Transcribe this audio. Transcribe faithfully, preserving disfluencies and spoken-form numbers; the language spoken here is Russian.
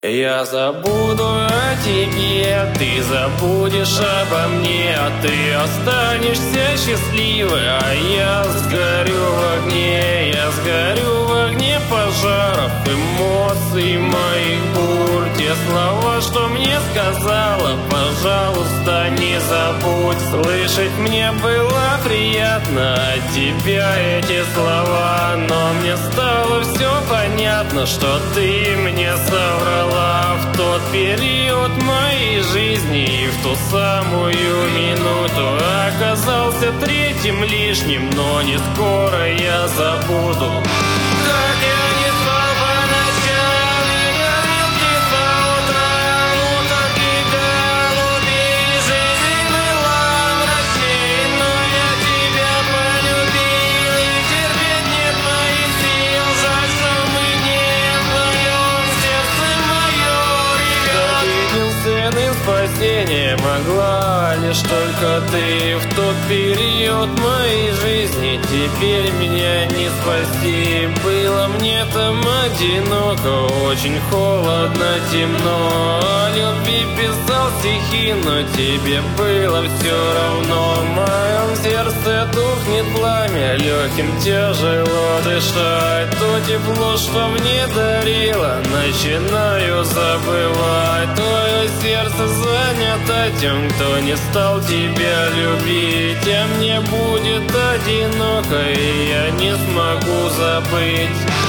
Я забуду о тебе, ты забудешь обо мне, а ты останешься счастливой, а я сгорю в огне, я сгорю в огне пожаров, эмоций моих бурь. Те слова, что мне сказала, пожалуйста, не забудь. Слышать мне было приятно от тебя эти слова, но мне стало все понятно, что ты мне соврала. В тот период моей жизни и в ту самую минуту оказался третьим лишним, но не скоро я забуду. Как я не спал по ночам и горел вниз по утрам, уток и голубей, жизнь была мрачней, но я тебя полюбил и терпеть нет моих сил. Жаль, что мы не вдвоем, сердце мое ревет. Единственным спасением могла лишь только ты в тот период моей жизни. Теперь меня не спасти, было мне там одиноко, очень холодно, темно. О любви писал стихи, но тебе было все равно. В моем сердце тухнет пламя, легким тяжело дышать. То тепло, что мне дарило, начинаю забывать. Твое сердце занято тем, кто не стал тебя любить, а мне будет одиноко, и я не смогу забыть.